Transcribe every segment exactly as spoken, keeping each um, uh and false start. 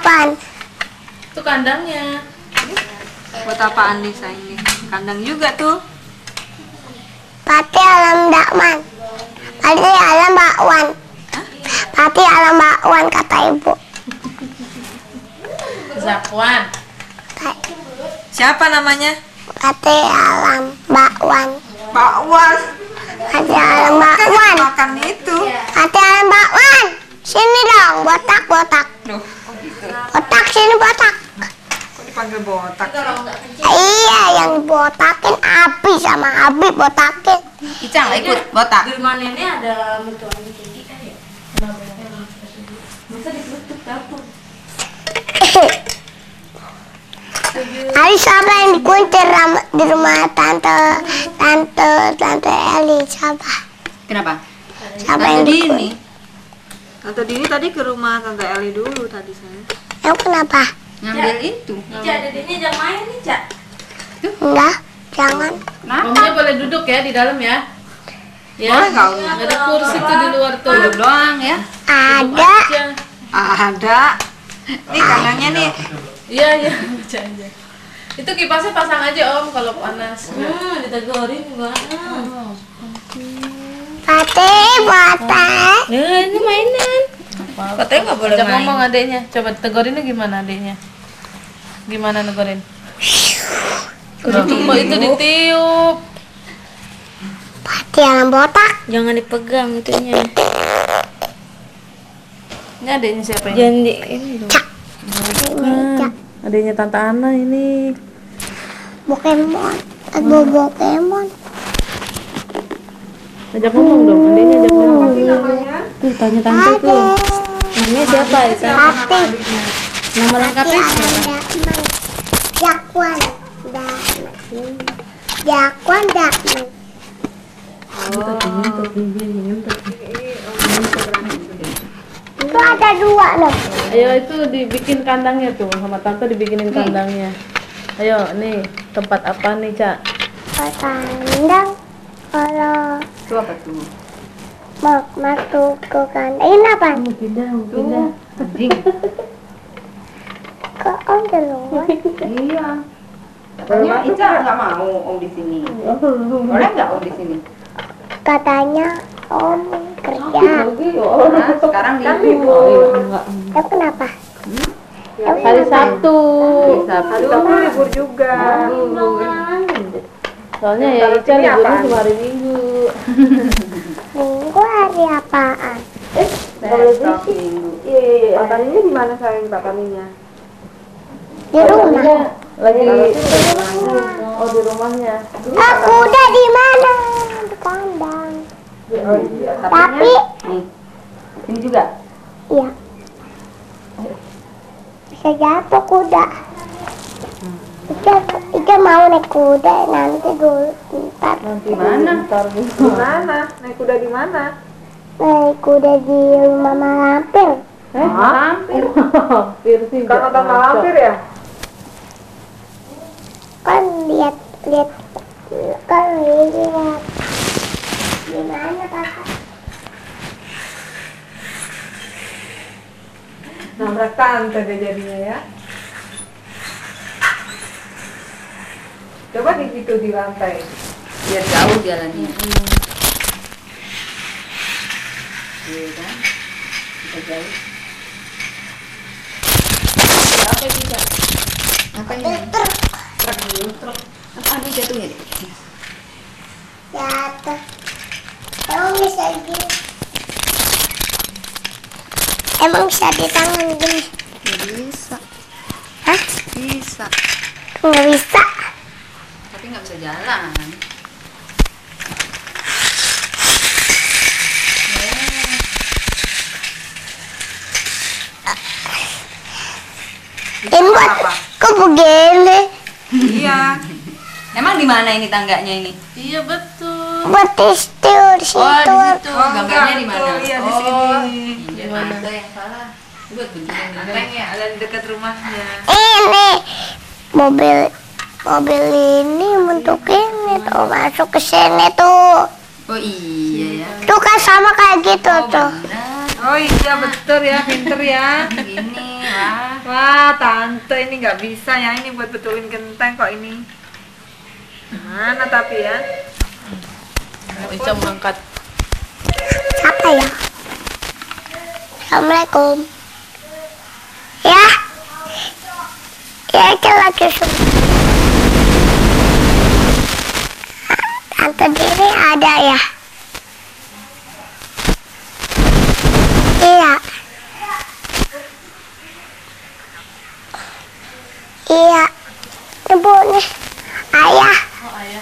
apaan? Itu kandangnya. Buat apaan nih sayang nih? Kandang juga tuh. Pati alam dakman. Pati alam bakwan. Pati alam bakwan kata ibu. Zakwan. Siapa namanya? Pati alam bakwan. Bakwan. Pati alam bakwan. Makan itu. Pati alam bakwan. Sini dong, botak botak. Duh, kok gitu? Botak sini botak. Kok dipanggil botak? Iya, yang dibotakin Abi sama Abi botakin. Icang ikut botak. Di rumah nenek ada mertuanya tinggi kan ya? Bisa ditutup dapur. Hari siapa yang dikunci ram- di rumah tante tante tante Eli siapa? Kenapa? Siapa Tante yang Dini. dikunci? Tante Dini tadi ke rumah Tante Eli dulu tadi saya. Yang kenapa? Ngambil itu. Ica, dedenya jangan main nih, Cak. Enggak, jangan. Omnya boleh duduk ya di dalam ya. Ya. Boleh nggak, Om? Ada kursi tuh di luar tuh. Duduk doang ya. Ada. Aja. Ada. Nih kandangnya nih. Iya, iya, baca aja. Itu kipasnya pasang aja, Om, kalau panas. Hmm, ditegorin enggak. Pati botak. Nah, ini mainan. Katanya nggak boleh Ajak main. ngomong adeknya. Coba tegorinnya gimana adeknya? Gimana negorin? Itu itu ditiup. Pati alam botak. Jangan dipegang itunya. Ini adeknya siapa ini? Jangan di ini dong. Cak. Adeknya Tante Ana ini. Pokemon. Ada Pokemon. Ajak ngomong dong, adeknya ajak ngomong. Tuh tanya tante tuh. Namanya siapa itu? Pati. Nama lengkapnya Pati siapa? alam dakman. Jakwan. Dakman. Jakwan dakman. Itu ada dua loh. Ayo itu dibikin kandangnya tuh, sama tante dibikinin kandangnya. Ayo nih, tempat apa nih, Cak? Kandang. Kalau Itu apa tuh? mau masuk ke kandang. Ini apa? Mau pindah, mau pindah. Anjing. Ke om di luar. Iya. Katanya Ica nggak mau Om di sini. Boleh nggak Om di sini? Katanya om kerja. Nah, sekarang libur. Tapi kenapa? Hari Sabtu. Hari Sabtu libur juga. Soalnya ya Ica liburnya cuma hari Minggu. Minggu hari apaan? Besok Minggu. Iya, iya, iya. Taninya di mana sayang Pak Taninya? Di rumah. Lagi oh di rumahnya. Aku udah di mana? Di kandang. Oh iya. Tapi Nih. Ini juga. iya. Bisa jatuh kuda. Ika, Ika mau naik kuda nanti dulu ntar. Nanti Mana? Ntar Di mana? Naik kuda di mana? Naik kuda di rumah malampir. Eh, hampir. Hampir sih. Kan nonton malampir ya? Kan lihat lihat kan lihat di mana kakak? Nabrak tante deh jadinya ya. Coba di situ di lantai. Biar jauh jalannya. Iya kan? Bisa jauh. Apa ini, Cak? Apa ini? Truk. Apa ini jatuhnya deh? Jatuh. Emang bisa gini? Emang bisa di tangan gini? Ya bisa. Hah? Bisa. Nggak bisa. Tapi nggak bisa jalan. Ini buat kok begini? Iya. Emang di mana ini tangganya ini? Iya betul. Buat istil di situ. Oh, di situ. Gambarnya di mana? Iya, di Oh, sini. Di mana? Ada yang salah. Buat begini genteng ya, ada di dekat rumahnya. Ini mobil mobil ini bentuk ini tuh masuk ke sini tuh. Oh iya ya. Tuh kan sama kayak gitu Oh tuh. benar. Oh iya betul ya, pinter ya. Gini Wah, Wah, tante ini nggak bisa ya, ini buat betulin genteng kok ini. Mana tapi ya? Ica mengangkat. Siapa ya? Assalamualaikum. Ya. Ya, itu lagi semua. Tante Dini ada ya? Iya. Iya. Ibu nih. Ayah. Oh, ayah.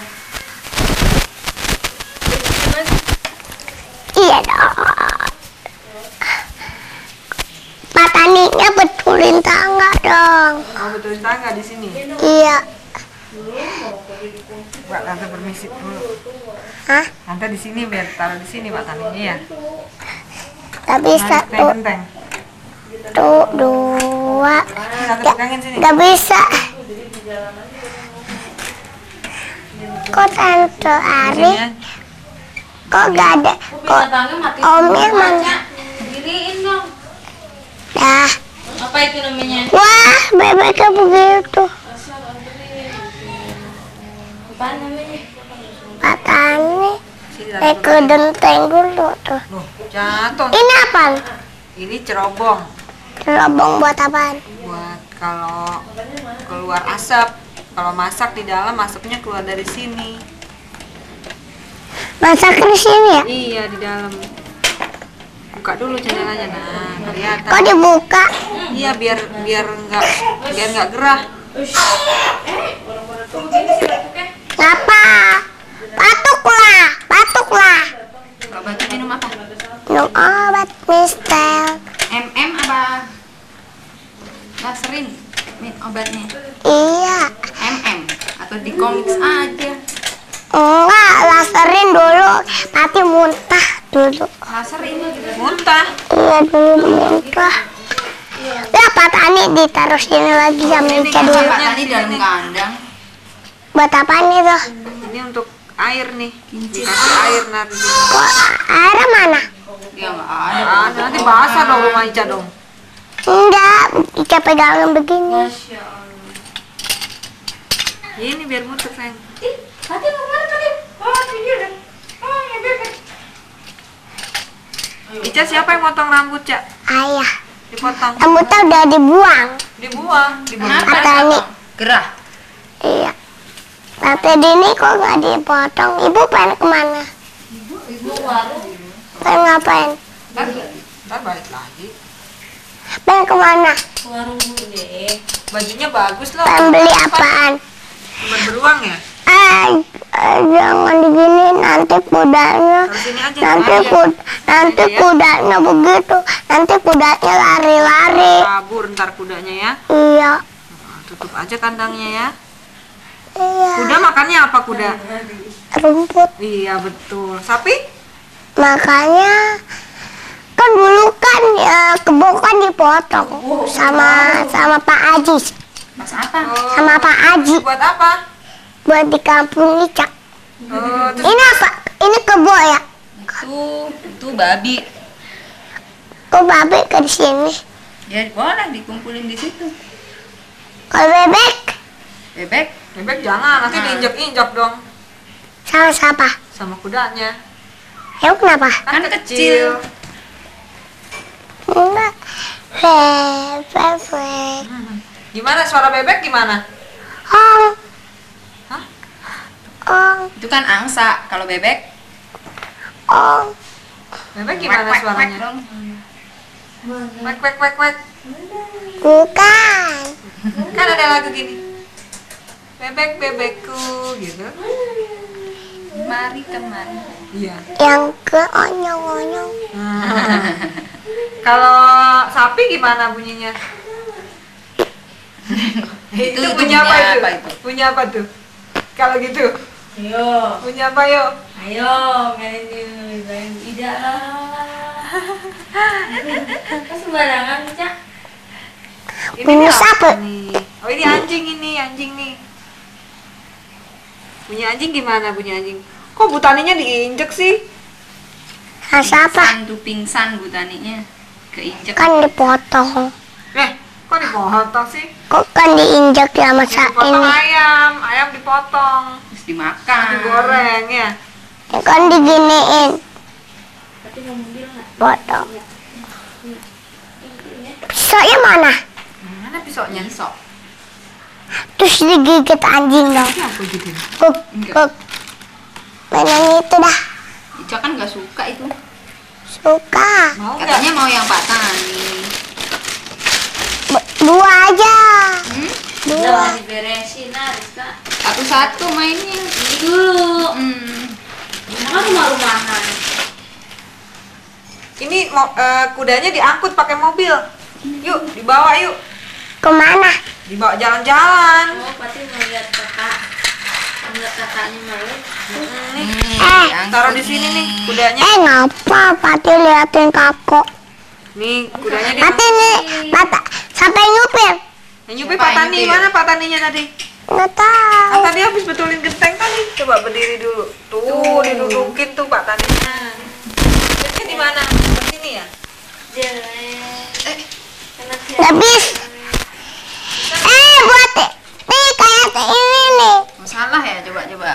Iya dong. Pak Taninya betulin tangga dong. Mau betulin tangga di sini. Iya. Mbak, tante permisi dulu. Hah? Tante di sini biar taruh di sini Pak Taninya ya. Gak bisa Naik tuh. genteng. Tuh, dua. Ini tante Gak, pegangin sini. gak bisa. Kok Tante Ari? Sini ya. Kok gak ada? Kok Binatangnya mati Omnya semua, mana? Ca. Diriin dong. dah? Apa itu namanya? Wah, bebeknya begitu. Apa namanya? Pak Tani. Sini Eh, tante ke genteng dulu tuh. Loh, jatuh. Ini apaan? Ini cerobong Cerobong buat apaan? buat kalau keluar asap. Kalau masak di dalam asapnya keluar dari sini. Masak di sini ya? Iya, di dalam. Buka dulu jendelanya. Nah, kelihatan. Kok dibuka? Iya, biar biar enggak biar enggak gerah. Ngapa? Batuklah, batuklah. Mbak Batu minum apa? Minum obat mistel. M M apa? Laserin min obatnya. Iya. M M atau di komik aja. Enggak, laserin dulu. Tapi muntah dulu. Laserin Muntah. Iya dulu muntah. Ya Pak Tani ditaruh sini lagi sama Ica dulu. Pak tadi dalam kandang. Buat apaan itu? Ini untuk air nih. Dikasih air nanti. Kok airnya mana? Dia nggak ada. Ah, nanti basah dong rumah Ica dong. Enggak, Ica pegangin begini. Ini biar muter, sayang. Tadi mau mana tadi? Oh, dia deh. Oh, ya bebek. Ica, siapa yang motong rambut, Cak? Ayah, Dipotong. rambutnya udah dibuang. Dibuang. Dibuang. Kenapa? Pak Tani. Gerah. Iya. Tante Dini kok nggak dipotong? Ibu pengen kemana? Ibu warung. Pengen ngapain? Ntar, ntar balik lagi. Pengen kemana? Warung bude. Bajunya bagus loh. Pengen beli apaan? Cuma beruang ya? Eh, eh, jangan digini nanti kudanya. Taruh sini aja. Nanti aja. kud, nanti kudanya begitu. Nanti kudanya lari-lari. Kabur ntar kudanya ya. Iya, Nah, tutup aja kandangnya ya. iya. Kuda makannya apa kuda? Rumput. Iya betul. Sapi? Makanya kan dulu kan ya, kebun kan dipotong sama sama Pak Aji, Mas apa? Oh, sama Pak Aji buat apa? buat di kampung Ica. Oh, terus Ini apa? Ini kebun ya? Itu itu babi. Kok babi ke di sini? Ya boleh dikumpulin di situ. Kalau bebek Bebek. bebek jangan, nanti Nah. diinjak-injak dong sama siapa? sama kudanya. Ya kenapa? Kan kecil. Enggak. Bebek. Gimana suara bebek gimana? Ong. Hah? Ong. Itu kan angsa. Kalau bebek Ong. Bebek gimana wek, wek, suaranya? wek dong. Wek wek wek wek. Bukan. Kan ada lagu gini. Bebek bebekku gitu. Mari kemari. Iya. Yang ke onyong-onyong. Kalau sapi gimana bunyinya? itu, itu punya apa punya itu? apa itu? Punya apa tuh? Kalau gitu, Ayo. punya apa yuk? Ayo, main di main tidak lah. Kok sembarangan, Cak? Ini Bunyi nih sapi. apa nih? Oh ini anjing ini, anjing nih. Bunyi anjing gimana bunyi anjing? Kok butaninya diinjek sih? Sama siapa? Pingsan tuh pingsan bu taninya. Keinjek. Kan dipotong. Eh, Kok dipotong sih? Kok kan diinjak sama Ya, saat dipotong ini? ayam, ayam dipotong, Terus dimakan. digoreng ya. Ya kan diginiin. Potong. Pisaunya mana? Mana pisaunya? Pisau. Terus digigit anjing dong. Apa gitu? Kuk, kuk. Mainan itu dah. Ica kan nggak suka itu. Suka. Mau nggak? Katanya mau yang Pak Tani. B- dua aja. Hmm? Dua. diberesin Rizka. Satu-satu mainnya. Ini dulu. Hmm. Kan rumah-rumahan. Ini mo- eh, kudanya diangkut pakai mobil. Yuk, dibawa yuk. Kemana? Dibawa jalan-jalan. Oh, pasti mau lihat kakak. Melihat kakaknya main. Eh, Taruh di sini nih kudanya. eh ngapa Pati liatin kakak? Nih kudanya di. Pati nih, Pati, siapa yang nyupir? Yang nyupir Siapa Pak yang Tani, nyupir? mana Pak Taninya tadi? Nggak tahu. Ah, tadi habis betulin genteng tadi. Coba berdiri dulu. Tuh, didudukin tuh Pak Taninya. Jadi di mana? Di sini ya? Nggak bisa. Eh, buat nih kayak ini nih. Masalah ya coba-coba.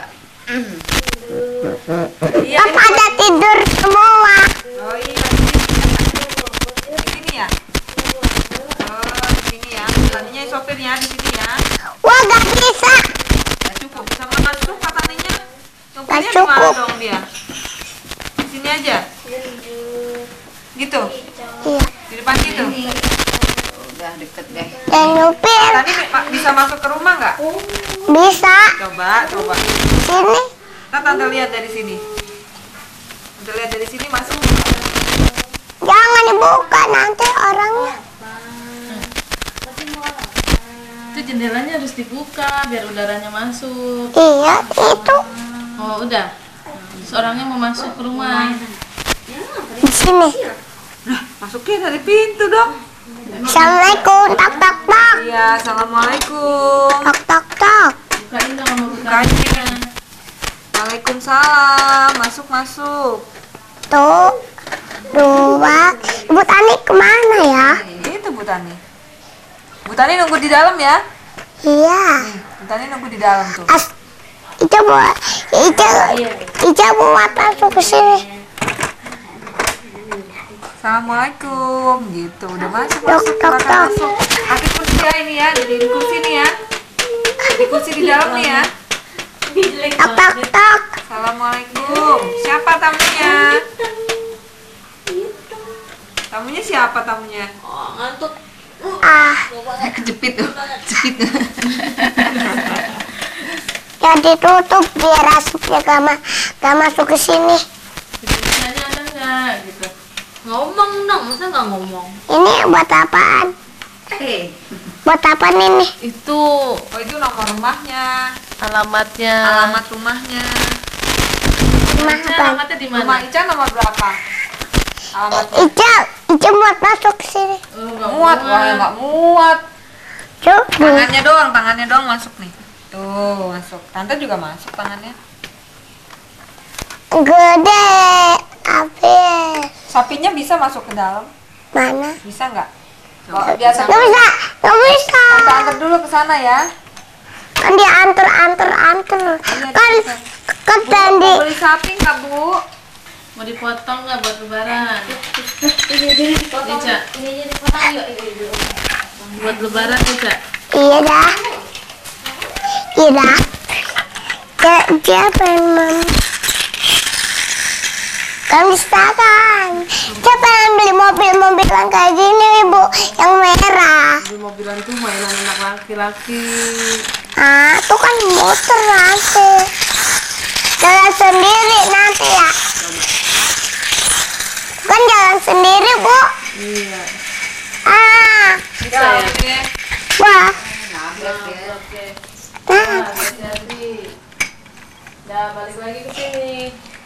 Iya. Apa ada tidur semua? Oh iya. Di sini ya? Oh, di sini ya. Taninya sopirnya di sini ya. Wah, nggak bisa. Nggak cukup sama masuk Pak Taninya. Sopirnya Nggak di mana cukup. dong dia? Di sini aja. Gitu. Iya. Di depan gitu. Udah deket deh. Dan nyupir Tani ma- bisa masuk ke rumah nggak? bisa. Coba, coba. Sini. Kita tante lihat dari sini. Tante lihat dari sini masuk. Jangan dibuka nanti orangnya. Itu jendelanya harus dibuka biar udaranya masuk. Iya, itu Oh, udah. Terus orangnya mau masuk ke rumah. di sini. Masuknya dari pintu dong. Assalamualaikum, tak tak tak, Iya, assalamualaikum. tak tak tak. Bukain dong sama Bukain. bukanya. Waalaikumsalam. Masuk, masuk. Tuh, dua. Ibu Tani kemana ya? Itu Bu Tani. Bu Tani nunggu di dalam ya. Iya. Bu Tani nunggu di dalam tuh. As, Ica buat, Ica, Ica buat masuk ke sini. Assalamualaikum. Gitu, udah masuk, Tok, masuk. tok, Silakan tok. masuk. Pakai kursi ya ini ya. Di, di kursi nih ya. Di kursi di dalam nih ya. Tak tak tak. Assalamualaikum. Siapa tamunya? Tamunya siapa tamunya? Oh, ngantuk. Ah, Kejepit tuh. Jepit. yang ditutup biar asapnya gak, ma gak masuk ke sini. Jendelanya ada nggak gitu? Ngomong dong, masa nggak ngomong? Ini buat apaan? Hei. Buat apaan ini? Itu Oh, itu nomor rumahnya. alamatnya. Alamat rumahnya. Rumah Ica, apa? alamatnya di Rumah mana? Ica nomor berapa? Alamatnya. Ica, Ica buat masuk ke sini. Oh, nggak Muat, wah ya nggak muat. Coba. Tangannya doang, tangannya doang masuk nih. Tuh, masuk. Tante juga masuk tangannya. Gede. Habis. Sapinya bisa masuk ke dalam? Mana? Bisa nggak? Bawa biasa. Gak bisa, gak bisa. Tante antar dulu ke sana ya. Kan dia anter, anter, anter. Kan, kan Bu, tadi. mau beli sapi nggak Bu? Mau dipotong nggak buat lebaran? Ini jadi dipotong. Ica, Ini jadi dipotong yuk. Ini buat lebaran Ica. Iya dah. Iya dah. Dia, dia pengen mem... Kan bisa kan. Dia pengen beli mobil-mobilan kayak gini ibu. Yang merah. Di mobilan tuh mainan anak laki-laki. Ah, itu kan motor nanti. Jalan sendiri nanti ya. Kan jalan sendiri bu. Iya. Ah, Bisa ya? Oke. wah. Oke. Nah, Hati-hati. Dah balik lagi ke sini.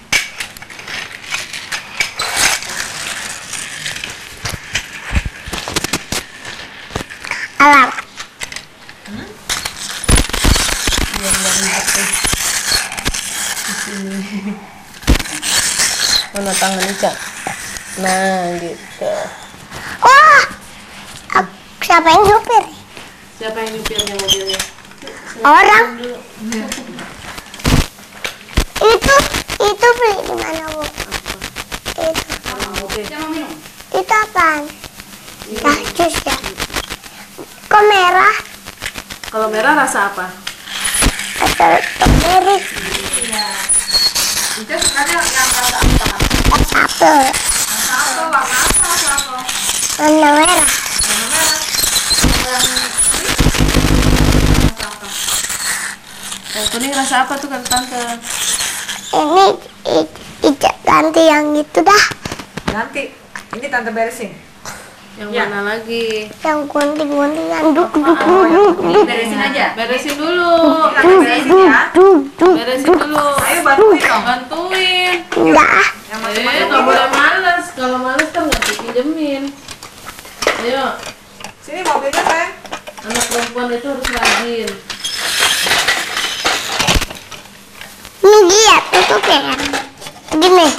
alam. Mana tangan Ica? Nah, gitu. Wah, ak- Siapa yang nyupir? Siapa yang nyupirnya mobilnya? Orang. Itu itu beli di mana bu? Itu Oke. Siapa mau minum? itu apaan? Nah, jus ya. Kok merah? Kalau merah rasa apa? Atau strawberry? Itu sukanya yang rasa apa? Satu. Rasa apa? Warna apa? Rasa apa? Warna merah. Warna merah. Yang Yang kuning rasa apa tuh kata tante? Ini i- i- ganti yang itu dah. nanti ini tante beresin. Yang Ya. mana lagi? Yang gunting-guntingan duk duk duk duk duk Beresin aja. Beresin dulu. Tante beresin ya. duk duk. Beresin dulu. Ayo bantuin dong. Bantuin. Enggak ah. Yang Eh, macam-macam nggak gitu. boleh males. Kalau males kan nggak dipinjemin. Ayo, Sini mobilnya sayang. anak perempuan itu harus rajin. Ini dia tutupnya kan. Begini.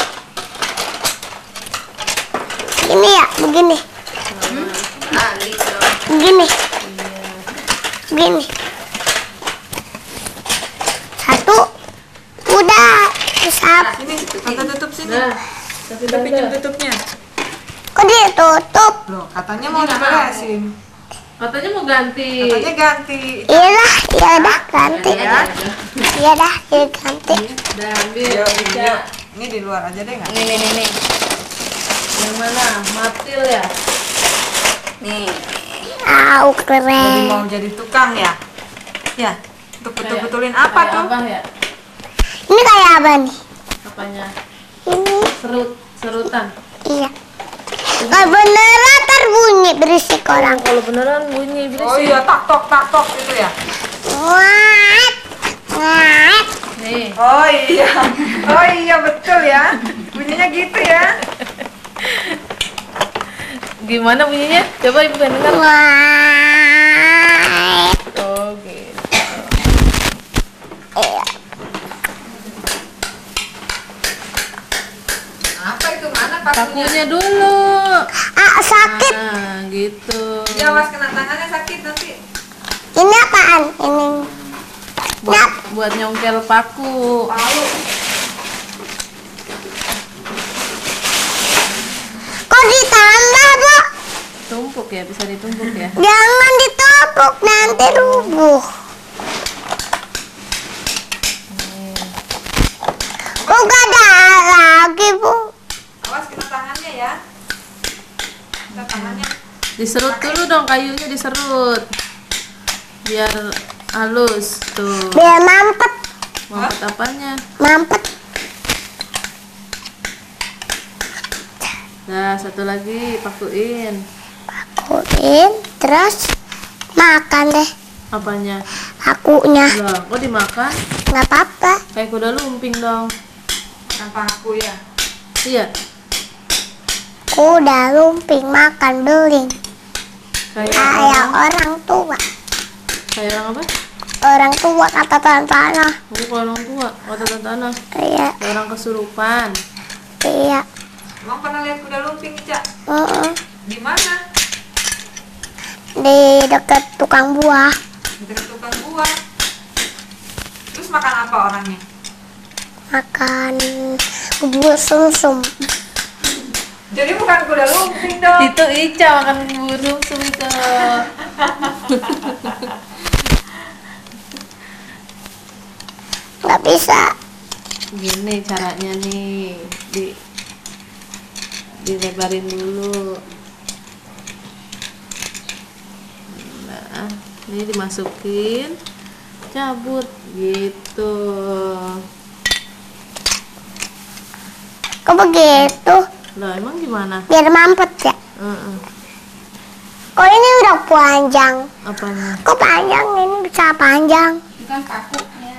Begini ya, begini. Ah, gitu. Begini. Begini. Satu. Udah. Terus apa? Sini tante tutup sini. Nah, kasih Udah pinjam tante. tutupnya. Kok ditutup? Loh, katanya mau diberesin. Katanya mau ganti. Katanya ganti. Iya dah, iya dah ganti. Ya. Iya dah, iya ganti. Udah ambil. Yuk, Bisa. yuk. Ini di luar aja deh nggak? Nih, nih, nih, nih. Yang mana? Matil ya? Nih. Au Jadi keren. mau jadi tukang ya? Ya. Untuk Kayak- betul-betulin apa kayak tuh? Apa ya? Ini kayak apa nih? Apanya? Ini Serut, serutan. iya. Kalau beneran terbunyi berisik orang. Kalau beneran bunyi berisik. Oh iya, tak tok tak tok gitu ya. Wat, wat. Nih. Oh iya. Oh iya betul ya. Bunyinya gitu ya. Gimana bunyinya? Coba ibu kan dengar. Wat. Oh gitu. Iya. Apa itu mana pakunya? Pakunya dulu. Ah, sakit. Nah, gitu. Ya awas kena tangannya sakit nanti. Ini apaan? Ini. Buat, buat nyongkel paku. Palu. Kok ditambah, Bu? Tumpuk ya, bisa ditumpuk ya. Jangan ditepuk, nanti rubuh. Kok gak ada lagi, Bu? Awas kena tangannya ya. Kena tangannya. Diserut dulu dong kayunya, diserut. Biar halus tuh. Biar mampet, Mampet apanya? mampet. Nah, satu lagi pakuin. Pakuin, terus makan deh. Apanya? Pakunya. Lah, kok dimakan? Nggak apa-apa. Kayak kuda lumping dong. Kena paku ya. Iya. Kuda lumping makan beling. Kayak Kayak orang. orang tua. Kayak orang apa? Orang tua kata tanah. Bukan orang tua, kata tanah. Iya, Kayak orang kesurupan. iya. Emang pernah lihat kuda lumping, Cak? Mm-mm. Di mana? Di dekat tukang buah. Di dekat tukang buah. Terus makan apa orangnya? Makan bubur sumsum. Jadi bukan kuda lumping dong. Itu Ica makan bubur sumsum itu. Nggak bisa. Gini caranya nih, di dilebarin dulu. Nah, ini dimasukin, cabut gitu. Kok begitu? Lah emang gimana? Biar mampet ya. Heeh. Kok ini udah panjang? Apanya? Kok panjang ini bisa panjang? Bukan pakunya.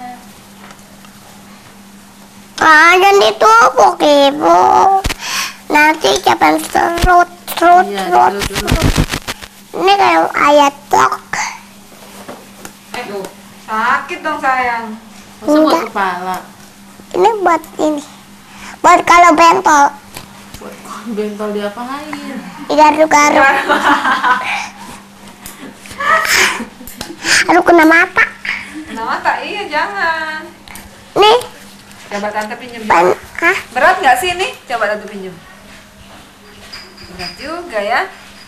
Ah, jangan ditupuk ibu. Nanti cepat serut, serut, Iya, serut. dulu dulu. Ini kayak ayat tok. Eh, tuh. Sakit dong sayang. Masa buat Enggak. kepala? Ini buat ini. Buat kalau bentol. Buat bentol diapain? Digaruk-garuk. Aduh, kena mata. Kena mata, iya jangan. Nih, Coba tante pinjem. ban, hah? Berat nggak sih ini? Coba tante pinjem. Berat juga ya.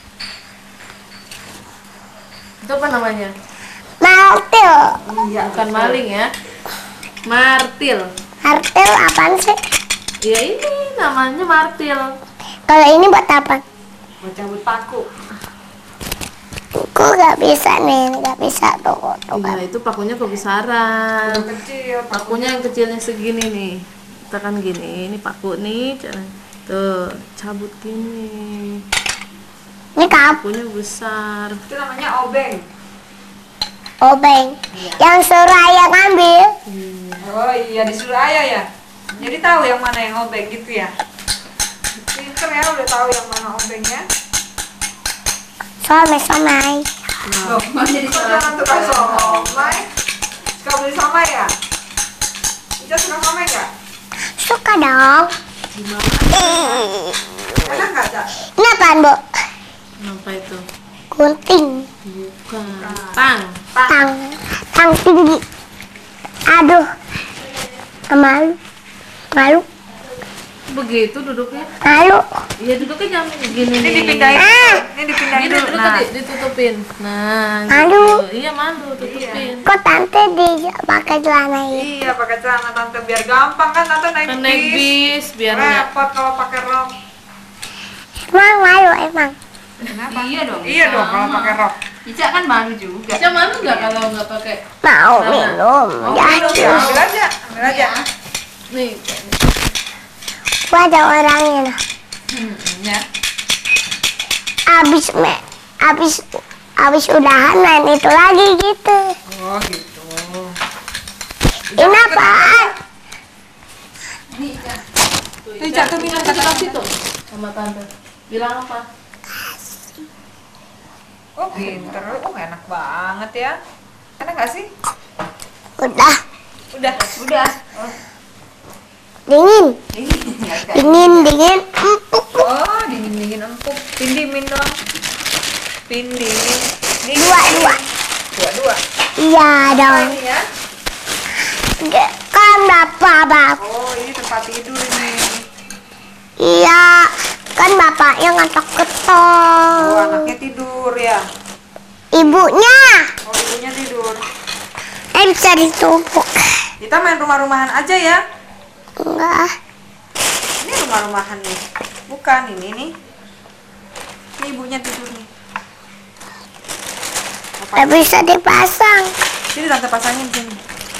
Itu apa namanya? Martil. Iya, Bukan maling ya. Martil. Martil apaan sih? Ya ini namanya martil. Kalau ini buat apa? Mau cabut paku. Aku nggak bisa nih, nggak bisa tuh. tuh kan. Iya, itu pakunya kebesaran. Udah kecil. Pakunya yang kecilnya segini nih. Kita kan gini, ini paku nih, cara tuh cabut gini. Ini kap, Pakunya besar. Itu namanya obeng. obeng. Yang suruh ayah ngambil. Oh iya, disuruh ayah ya. Jadi tahu yang mana yang obeng gitu ya. Pinter ya, udah tahu yang mana obengnya. Somai-somai. Loh, jadi jangan tukang somai. Suka beli somai ya? Ica suka somai nggak? Suka dong. Enak nggak, Cak? Ini apaan, Bu? Apa itu? Gunting. Bukan. Tang. Tang. Tang tinggi. Aduh. Malu. Malu. Begitu duduknya. Malu. Iya, duduknya jangan gini. Ini nih. dipindahin. Ah. Ini dipindahin Gini dulu. duduk Nah, di- ditutupin. Nah, Malu. gitu. Iya, malu tutupin. Kok tante di pakai celana ini? iya pakai celana tante biar gampang kan tante naik Kan naik bis. bis biar nggak. Repot kalau pakai rok. Emang malu emang. Kenapa? Iya dong. Iya dong kalau pakai rok. Ica kan malu juga. Ica malu nggak kalau nggak pakai? Mau Celana. minum. Ya, Ya, ambil aja, ambil aja. Nih, gua ada orangnya. Nah. Hmm, ya. Abis me, abis abis udahan main itu lagi gitu. Oh gitu. Ini apaan? tuh, Tuh, Ica, tuh minum kasih kata kasih tuh sama tante. Bilang apa? Oh pinter, oh enak banget ya. Enak nggak sih? Udah Udah, udah. Oh, dingin, ini dingin, dingin. Empuk. Oh, dingin dingin empuk. Pindimin dong. Pindimin. Ini Dua, dua. Dua, dua. Iya Apa dong. ini ya? Ge- Kan bapak bap. Oh, ini tempat tidur ini. Iya, kan bapaknya ngetok Oh, ketok. anaknya tidur ya. Ibunya, Oh, ibunya tidur. eh bisa ditumpuk. Kita main rumah-rumahan aja ya. Enggak, Ini rumah-rumahan nih. Bukan ini nih. Ini ibunya tidur nih. nggak bisa dipasang. Sini tante pasangin sini.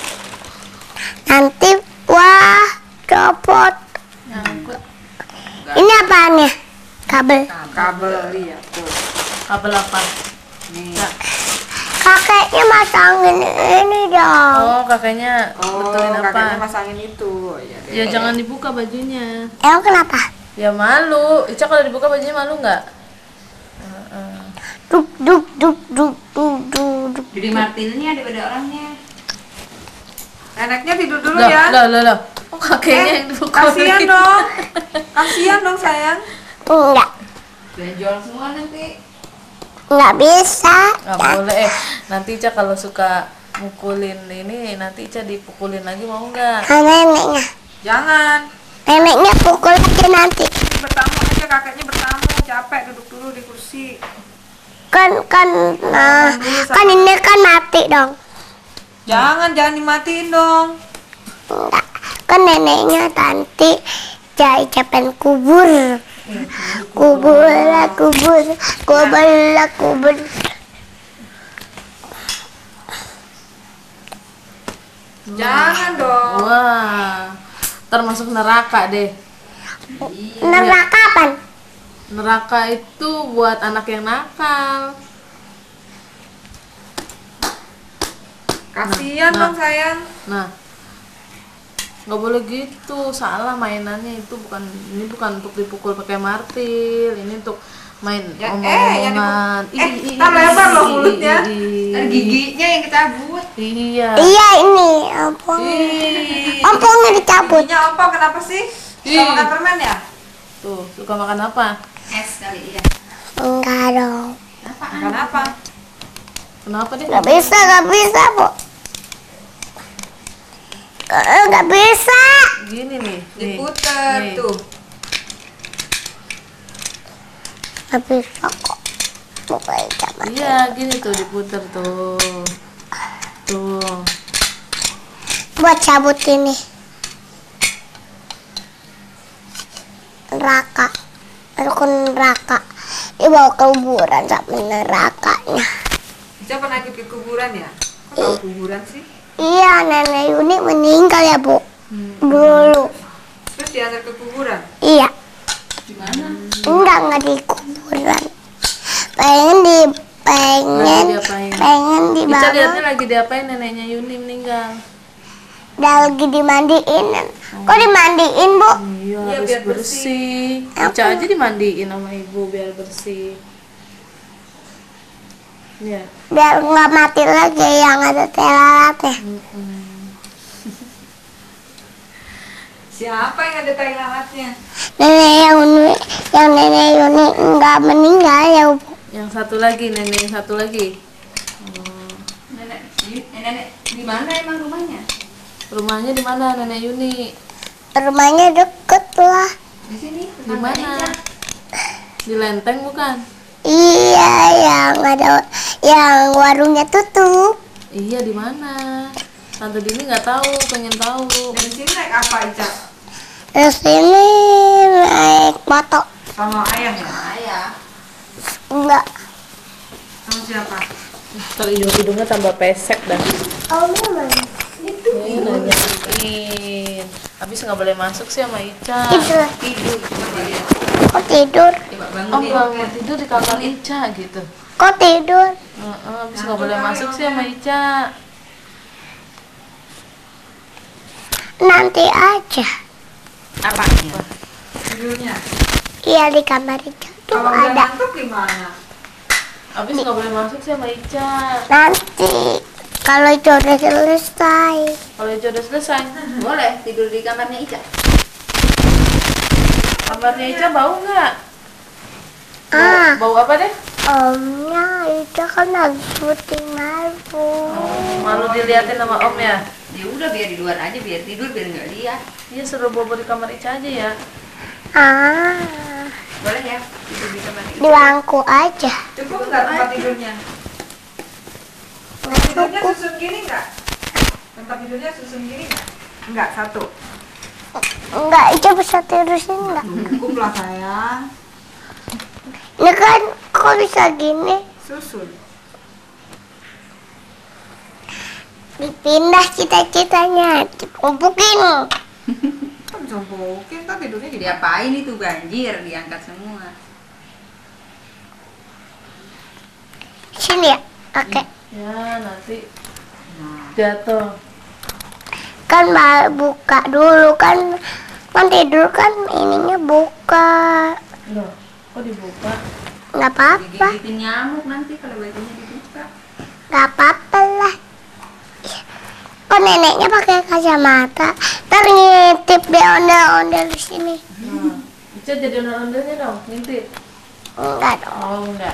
Nanti wah copot. Nyangkut. Ini apaan ya? Kabel. Kabel iya tuh. Kabel apa? Nih. Ya. Kakeknya masangin ini dong. Oh, kakaknya Oh, betulin apa? kakaknya masangin itu. Ya, deh. Ya jangan dibuka bajunya. Emang kenapa? Ya malu. Ica kalau dibuka bajunya malu nggak? Heeh. Duk duk duk duk duk duk duk. Jadi martilnya daripada orangnya. Neneknya tidur dulu Loh, ya. loh, loh, loh. Oh, kakeknya Eh, yang dibuka. kasihan dong. Kasihan dong sayang. Enggak, Benjol semua nanti. enggak bisa. Nggak boleh. Eh, nanti Ica kalau suka mukulin ini, nanti Ica dipukulin lagi mau nggak? Nah, neneknya, Jangan. neneknya pukul aja nanti. Ini bertamu aja, kakeknya bertamu. Capek duduk dulu di kursi. Kan kan nah, kan ini kan mati dong. Jangan, jangan dimatiin dong. Enggak, kan neneknya nanti jadi cepen kubur. Kubur lah kubur, kubur lah kubur. Jangan dong. Wah, termasuk neraka deh. Neraka kapan? Neraka itu buat anak yang nakal. Kasihan Nah, dong sayang. Nah, nggak boleh gitu, salah mainannya itu bukan ini bukan untuk dipukul pakai martil, ini untuk main Ya, eh, yang omong-omongan. dipukul- eh, tak lebar loh mulutnya. Ada giginya yang dicabut. Iya. Iya ini, ampun. Ih, Ampungnya dicabut. Giginya opo kenapa sih? Ih. Suka makan permen ya? Tuh, suka makan apa? Es kali ya. Enggak dong. Makan apa? Kenapa deh? Nggak bisa, nggak bisa, Bu. Eh, nggak bisa. Gini nih. nih, Diputer nih. tuh. Nggak bisa kok. Bukain sama. Iya, gini tuh diputer tuh. Tuh. Buat cabut ini. Neraka. Rukun neraka. Dibawa ke kuburan sampai nerakanya. Ica pernah ikut ke kuburan ya? Kok tahu kuburan sih? Iya, nenek Yuni meninggal ya, Bu. Dulu. Terus diantar ke kuburan? Iya. Di mana? Enggak, enggak di kuburan. Pengen di pengen Lagi diapain? pengen Ica dibawa. lihatnya lagi diapain neneknya Yuni meninggal. Udah lagi dimandiin. Kok dimandiin, Bu? Iya, Iya, harus biar bersih. Aku- Ica aja dimandiin sama ibu biar bersih. Iya. Biar nggak mati lagi yang ada telalatnya. Mm-mm. Siapa yang ada tai lalatnya? Nenek Yuni, yang nenek Yuni nggak meninggal ya, Bu. Yang satu lagi, nenek yang satu lagi. Oh. Nenek, di- eh, nenek di mana emang rumahnya? Rumahnya di mana nenek Yuni? Rumahnya deket lah. Di sini. Di mana? Di Lenteng bukan? Iya, yang ada yang warungnya tutup. Iya, di mana? Tante Dini nggak tahu, pengen tahu. Dari sini naik apa Ica? Terus ini naik motor. Sama ayah ya? Ayah. Enggak. Sama siapa? Ntar hidung-hidungnya tambah pesek dah. Oh, memang. Ini nanyain. Habis nggak boleh masuk sih sama Ica. Tidur. Tidur. Coba lihat. Kok tidur? Coba Oh, bangunin. bangun tidur di kamar Ica gitu. Kok tidur? Heeh, habis nggak boleh masuk sih sama Ica. Nanti aja. Apanya? Tidurnya. Iya, di kamar itu tuh Kalau udah ada. ngantuk gimana? Habis nggak boleh masuk sih sama Ica. Nanti kalau itu udah selesai. Kalau Ica udah selesai, Boleh tidur di kamarnya Ica. kamarnya Ica bau nggak? Bau, Ah, bau apa deh? omnya itu kan lagi syuting malu. Malu diliatin sama om ya? Ya udah biar di luar aja, biar tidur, biar nggak lihat. Iya, suruh bobo di kamar Ica aja ya. Ah, Boleh ya tidur di kamar Ica. di bangku aja. Cukup nggak tempat tidurnya? Tempat tidurnya susun gini nggak? Tempat tidurnya susun gini nggak? Enggak, satu. Enggak, itu bisa tidur sini enggak? Cukup lah sayang. Ini kan kok bisa gini? Susun. Dipindah cita-citanya, dikumpukin. Kan jompokin, kan tidurnya gini. Diapain itu banjir, diangkat semua. Sini ya, oke. Ya, nanti Nah, jatuh. Kan ba- buka dulu kan, kan tidur kan ininya buka. Loh, kok dibuka? Nggak apa-apa, digigitin nyamuk nanti kalau bajunya dibuka. nggak apa-apa lah. Kok neneknya pakai kacamata? Ntar ngintip deh ondel-ondel di sini. Nah, Ica jadi ondel-ondelnya dong, ngintip. Enggak dong. Oh, enggak.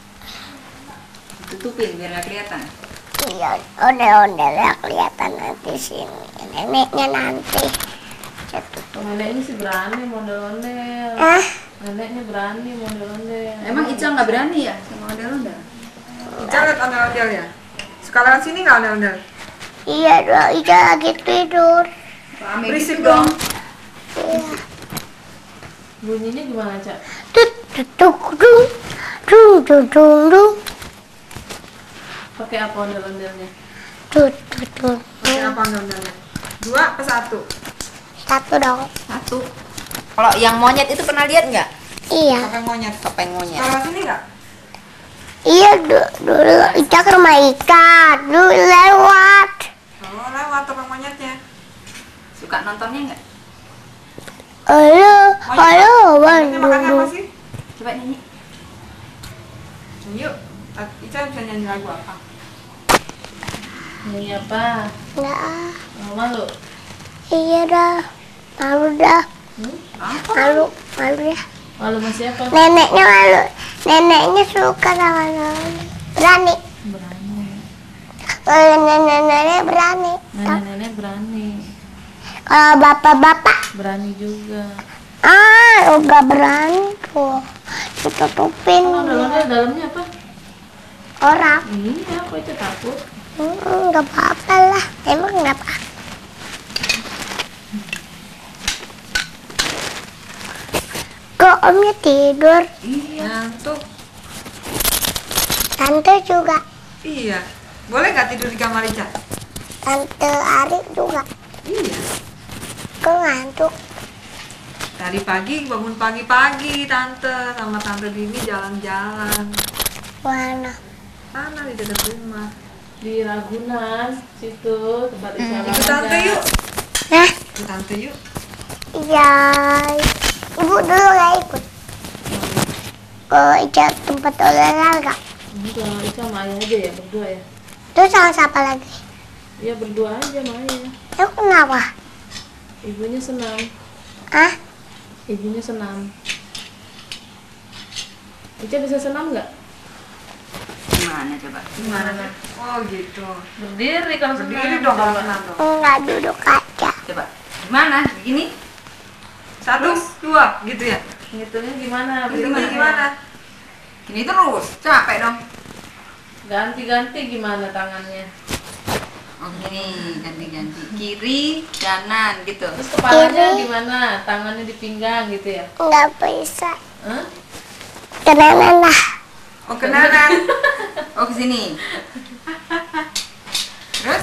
Tutupin biar nggak kelihatan. Iya, ondel-ondelnya kelihatan nanti sini. Neneknya nanti. Saya tutup. Neneknya sih berani mondel-ondel. Ah, Neneknya berani mondel-ondel. Emang Ica nggak berani ya sama ondel-ondel? Ica lihat ondel-ondel ya? Sekarang sini nggak ondel-ondel? iya dong, Ica lagi tidur. Rame Berisik gitu dong. Iya. Bunyinya gimana, Cak? Tut, tut, tuk, dung, dung, dung, dung, dung. Pakai apa ondel-ondelnya? Tut, tut, tut. Pakai apa ondel-ondelnya? Dua apa satu? Satu dong. Satu. Kalau yang monyet itu pernah lihat nggak? Iya. Topeng monyet. Topeng monyet. Sekarang sini nggak? Iya, du- dulu Ica ke rumah Ica. Dulu lewat. Oh, lewat topeng monyetnya. Suka nontonnya nggak? Halo, halo, Monyetnya makan apa Bandung. sih? Coba nyanyi. Yuk, Ica bisa nyanyi lagu apa? Ini apa? Enggak, ah. Oh, malu? Iya dah. Malu dah. Hmm? Malu, malu ya. Malu masih apa? Neneknya malu. Neneknya suka sama nenek. Berani. Berani. Kalau nenek-nenek berani. Nenek-nenek berani. Kalau bapak-bapak, Berani juga. ah, enggak berani tuh. Ditutupin Kalau dalamnya dalamnya apa? orang. Iya, aku itu takut. Hmm, enggak apa-apa lah. Emang enggak apa. Kok omnya tidur? Ngantuk. Tante juga. Iya. Boleh nggak tidur di kamar Ica? Tante Ari juga. Iya. Kok ngantuk? Tadi pagi bangun pagi-pagi tante sama tante Dini jalan-jalan. Mana? Sana di dekat rumah. Di Ragunan situ tempat Ica Ikut tante yuk. Hah? Ikut tante yuk. Iya. Ibu dulu nggak ikut. Ke Ica tempat olahraga. Enggak, Ica sama Ayah aja ya berdua ya. Terus sama siapa lagi? Iya berdua aja sama Ayah. Ya kenapa? Ibunya senam. Ah? Ibunya senam. Ica bisa senam nggak? Gimana coba? Gimana? Nak? Oh gitu. Berdiri kalau senam. Berdiri dong kalau senam dong. Enggak, duduk aja. Coba. Gimana? Begini? Satu, dua, gitu ya. Ngitungnya gimana? Hitungnya gimana? Gini terus. Capek dong. Ganti-ganti gimana tangannya? Oh gini, ganti-ganti. Kiri, kanan gitu. Terus kepalanya Kiri. gimana? Tangannya di pinggang gitu ya? Enggak bisa. Hah? Kenalan lah. Oh ke kanan. Oh ke sini. Terus?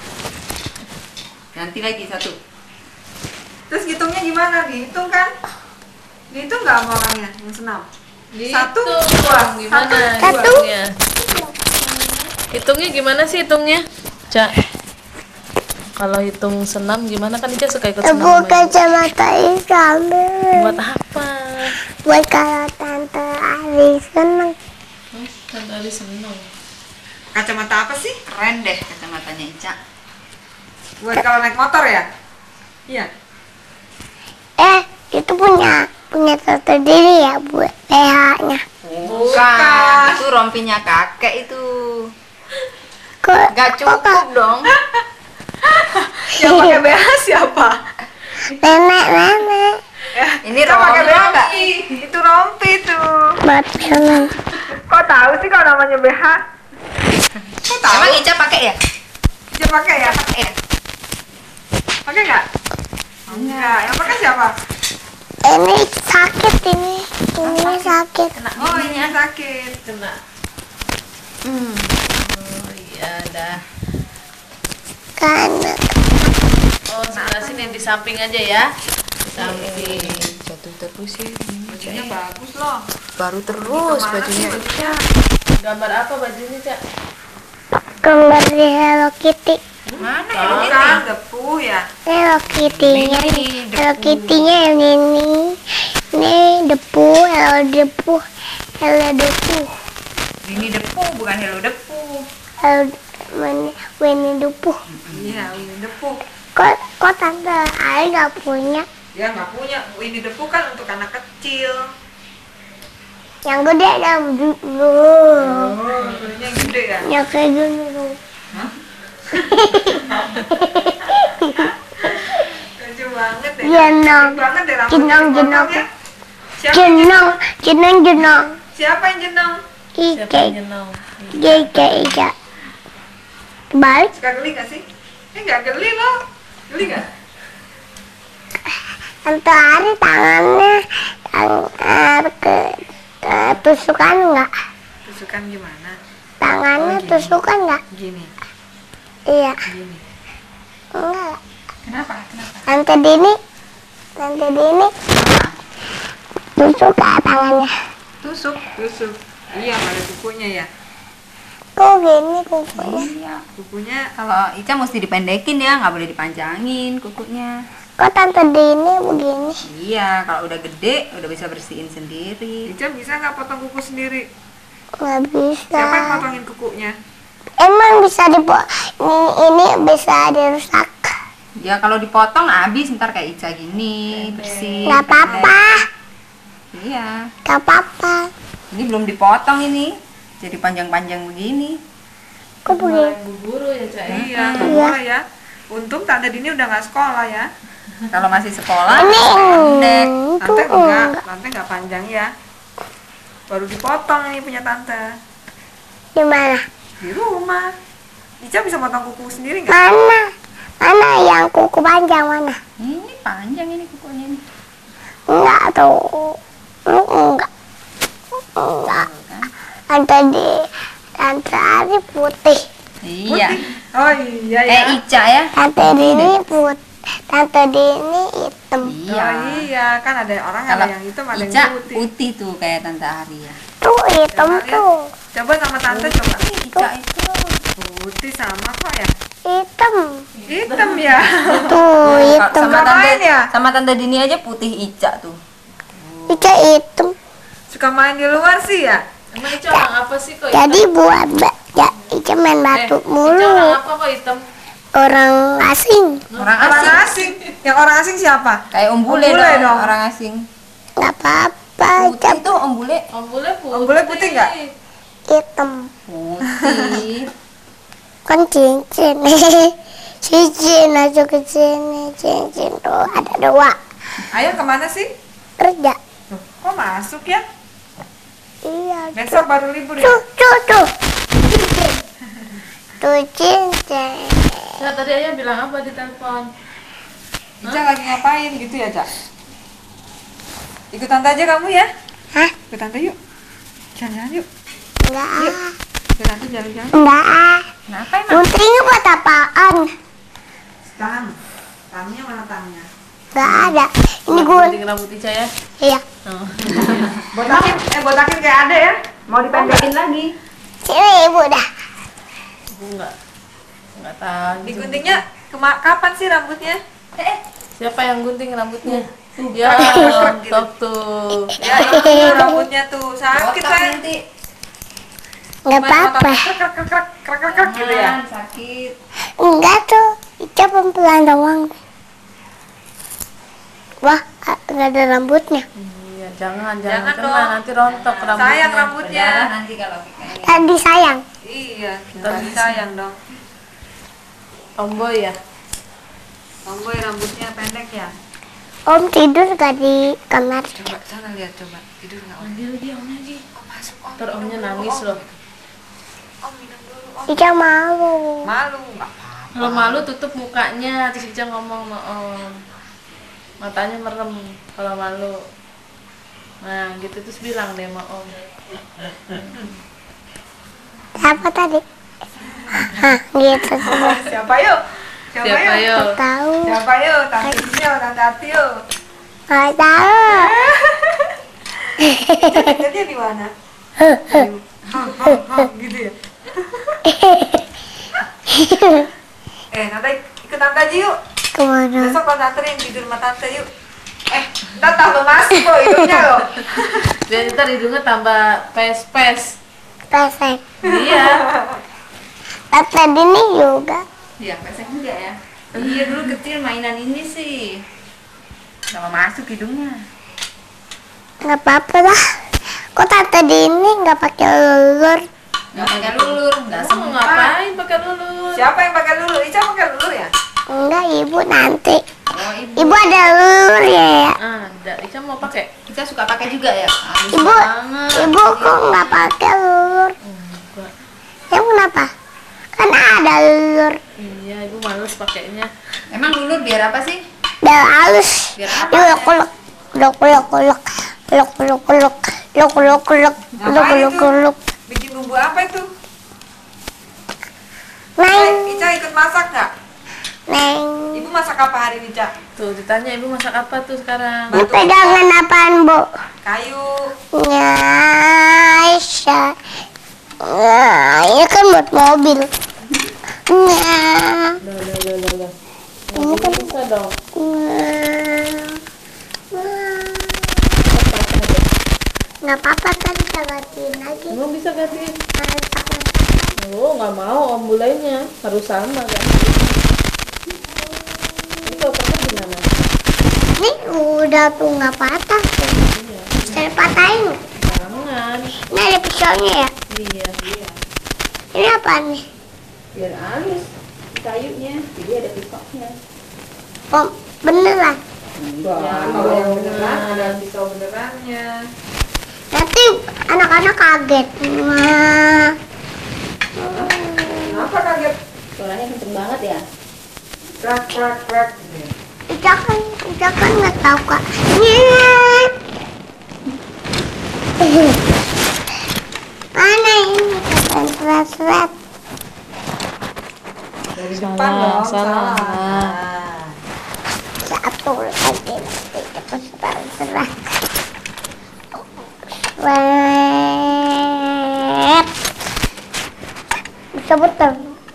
Ganti lagi satu. Terus hitungnya gimana? Dihitung kan? Dihitung nggak sama orangnya yang senam? Satu, Dihitung dua. dong, gimana? Satu. Hitungnya? Hitungnya gimana sih hitungnya? Cak. Kalau hitung senam gimana kan Ica suka ikut senam. Ibu sama Ibu. kacamata Islam. Buat apa? Buat kalau Tante Ari seneng. Hmm, kan tadi seneng. Kacamata apa sih? Keren deh kacamatanya Ica. Buat kalau naik motor ya? Iya. Eh, itu punya punya Tante Diri ya buat P H-nya. Bukan, itu rompinya kakek itu. Kok Gak cukup dong. Yang pakai B H siapa? nenek nenek Ya, Ini kita pakai B H rompi. nggak? Itu rompi tuh. buat seneng. Kok tahu sih kalau namanya B H? Kok tahu? Emang Ica pakai ya? Dia pakai ya? Pakai ya? Pakai nggak? Enggak. Yang pakai siapa? Ini sakit ini. Ini sakit. Oh, ini yang sakit. Kena. Hmm. Oh iya dah. Karena Oh sebelah sini di samping aja ya. Di samping. Jatuh terus ya. Bajunya bagus loh. Baru terus Kemana bajunya sih Ica. Gambar apa bajunya Cak? gambar di Hello Kitty. Mana ya? Oh, Bukan, depu ya. Hello Kitty-nya Ini, nih. depu. Hello Kitty-nya yang ini. Ini depu, Hello depu, Hello depu, Ini depu bukan Hello depu. Hello Winnie Winnie depu. Iya, ini depu. Kok kok Tante Ari nggak punya? Ya nggak punya. Ini depu kan untuk anak kecil. Yang gede dong dulu. Oh, ini yang gede ya. Yang kayak gini dulu. Lucu banget deh. Jenong, Lucu banget deh rambutnya jenong, dipotong jenong, ya. Siapa yang jenong, jenong, jenong. Siapa yang jenong? Siapa Ike, yang nyenong? Ike, Ike, Ike. Balik. Suka geli gak sih? Eh nggak geli loh. Geli nggak? Tante Ari tangannya yang eh, ke eh, tusukan nggak? Tusukan gimana? Tangannya tusukan nggak? Gini, Iya. gini. Enggak. Kenapa? Kenapa? Tante Dini, Tante Dini tusuk nggak tangannya? Tusuk, tusuk. Iya, ada kukunya ya. Kok gini kukunya? Iya. Kukunya Kalau Ica mesti dipendekin ya, nggak boleh dipanjangin kukunya. Kok Tante Dini begini? Iya, kalau udah gede udah bisa bersihin sendiri. Ica bisa nggak potong kuku sendiri? Nggak bisa. Siapa yang potongin kukunya? Emang bisa dipo ini, ini bisa dirusak? Ya kalau dipotong habis ntar kayak Ica gini, bersih. Nggak apa-apa, Iya. nggak apa-apa. Ini belum dipotong ini. Jadi panjang-panjang begini. Kok begini? Bu guru ya, Cak? ya? Iya, nggak boleh ya. Untung Tante Dini udah nggak sekolah ya. Kalau masih sekolah, Ini pendek. itu Tante enggak, enggak. Tante nggak panjang ya. Baru dipotong ini punya Tante. Di mana? Di rumah. Ica bisa potong kuku sendiri nggak? Mana? Mana yang kuku panjang mana? Ini panjang ini kukunya ini. Enggak tuh. Enggak. Enggak. Tante di Tante Ari putih. Iya. Oh iya ya. Eh Ica ya. Tante Dini putih. Tante Dini hitam. Iya. Oh iya, kan ada orang ada Kalau yang hitam, ada Ica yang putih. putih tuh kayak Tante Ari ya. Tuh hitam Coba lihat. tuh. Coba sama Tante coba. Ica itu Putih sama kok ya? Hitam. Hitam ya. Tuh Kalau hitam. sama Suka Tante main ya? sama Tante Dini aja putih Ica tuh. Ica hitam. Suka main di luar sih ya? Emang Ica orang apa sih kok hitam? Jadi buat ba- ya, Ica main batu Eh, Ica orang mulu. apa kok hitam? Orang asing. Orang Orang asing. asing. Yang orang asing siapa? Kayak Om Bule, Om Bule dong, dong. orang asing. Nggak apa-apa. Ica Putih tuh Om Bule. Om Bule putih. Om Bule putih nggak? hitam. Putih. Kan cincin. Cincin masuk ke sini. Cincin tuh ada dua. Ayah kemana sih? Kerja. Loh, kok masuk ya? Iya. Besok baru libur ya? Tuh, tuh, tuh. Cincin. Tuh cincin. Cak, tadi ayah bilang apa di telepon? Ica lagi ngapain gitu ya, Cak? Ikut Tante aja kamu ya? Hah? Ikut Tante yuk. Jalan-jalan yuk. Enggak ah. Ikut Tante jalan-jalan. Enggak ah. Kenapa emang? Guntingnya buat apaan? Tang. Tangnya mana tangnya? Enggak ada. Ini gue. Gunting rambut Ica ya? Iya. Oh. Botakin, eh botakin kayak ada ya? Mau dipendekin lagi? Sini ibu dah. Aku nggak nggak tahu. Diguntingnya kema- kapan sih rambutnya? Siapa yang gunting rambutnya? Ya, Gitu. tok tuh. Ya itu rambutnya tuh sakit Botak kan? nanti. Enggak apa-apa. Krek krek krek krek krek krek gitu ya. Jangan, sakit. Enggak tuh. Ica pelan doang. Wah, ah, nggak ada rambutnya. Iya, jangan, Jangan jangan, kena dong. nanti rontok rambutnya. Sayang rambutnya. Berdarah nanti kalau kayak Tadi sayang. Iya, tadi sayang dong. Tomboy ya? Tomboy rambutnya pendek ya. Om tidur gak di kamar? Coba sana lihat coba. Tidur nggak om? Mandi lagi, om lagi. Om masuk om. Ntar omnya nangis loh. Om minum dulu om. Ica malu. Malu nggak apa-apa. Kalau malu tutup mukanya, terus Ica ngomong sama om. Matanya merem kalau malu. Nah, gitu terus bilang deh sama om. Apa tadi? Hah, gitu. Siapa yuk? Siapa, Siapa yuk? yuk? Nggak tahu. Siapa yuk? Tante Dio, Tante Ati yuk. Nggak tahu. Jadi di mana? Hah, hah, hah, gitu ya. Eh, nanti ikut Tante aja yuk. Kemana? Besok kalau Tante yang tidur sama Tante yuk. Eh, ntar tambah masuk loh hidungnya loh. Biar ntar hidungnya tambah pes-pes. Pesek. Iya. Tante Dini juga. Iya, pesek juga ya. Iya, dulu kecil mainan ini sih. Sama masuk hidungnya. Nggak apa-apa lah. Kok Tante Dini nggak pakai lulur? Nggak pakai lulur, nggak Kamu semua. ngapain pakai lulur? Siapa yang pakai lulu? Ica pakai lulu ya? Enggak, ibu nanti. Oh, ibu. Ibu ada lulur ya. ya? Ada, Ica mau pakai. Kita suka pakai juga ya. Halus Ibu, banget. ibu kok nggak pakai lulur? Enggak. Ya kenapa? Kan ada lulur. Iya, ibu males pakainya. Emang lulur biar apa sih? Udah halus. Biar apa? Yuk, kuluk, kuluk, kuluk, kuluk, kuluk, kuluk, kuluk, kuluk, kuluk, kuluk, kuluk, Ngapain kuluk, itu? kuluk. Bikin bumbu apa itu? Neng, Eh, Ica ikut masak nggak? neng. Ibu masak apa hari ini, Ica? Tuh, ditanya ibu masak apa tuh sekarang? Ini pegangan apaan, Bu? Kayu. Ya, Aisyah. Nah, ini kan buat mobil. Nah, Loh, loh, loh, loh, loh. ini kan. Bisa dong. Nggak apa-apa kan kita gantiin lagi. Emang bisa gantiin? Masak-masak. Oh, nggak mau om bulenya. Harus sama kan? Ini kalau patah gimana? Ini udah tuh nggak patah tuh. Saya patahin. Jangan. Ini ada pisaunya ya. Iya, iya. Ini apa nih? Biar halus kayunya, jadi ada pisaunya. Oh, beneran. Enggak. Ya, kalau yang beneran ada pisau benerannya. Nanti anak-anak kaget. Wah. Kenapa kaget? Suaranya kenceng banget ya. Krak krak krak. Ica kan, Ica kan nggak tahu kak. Nyet. Mana ini kata seret-seret. Dari Salah, depan dong, salah. salah. Satu lagi nanti kita seret-seret. Seret. Bisa betul.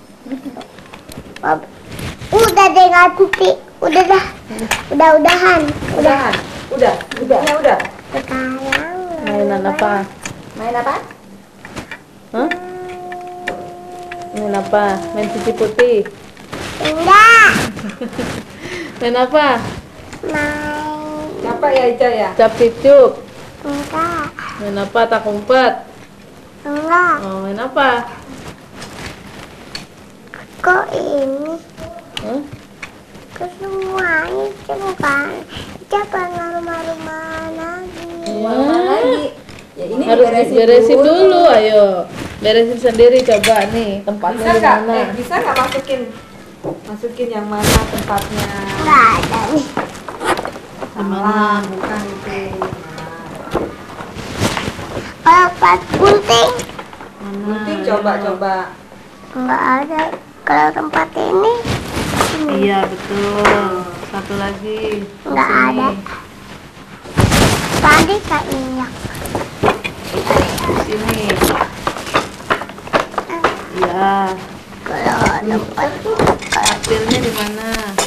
Udah deh ganti, udah dah, udah-udahan, udah. Udahan. Udah, udahnya udah. Sekarang Mainan apa? Main apa? Hah? Main apa? Main cuci putih. Enggak. Main apa? Main Siapa ya Ica ya? Cap cicuk. enggak, Main apa? Tak umpet. enggak. Oh, main apa? Kok ini? Hah? Kok semuanya coba coba rumah-rumah lagi. Mana lagi? Ya ini Harus diberesin beresin dulu, ayo. Beresin sendiri coba nih tempatnya Bisa di nggak? mana? Eh, bisa nggak masukin masukin yang mana tempatnya? Enggak ada nih. Salah, bukan itu. Kalau pas gunting Gunting coba coba. enggak ada. Kalau tempat ini Iya, betul. Satu lagi. Di enggak sini. ada. Tadi kak injak. Di sini. Iya. Kalau tempat Kastilnya di mana?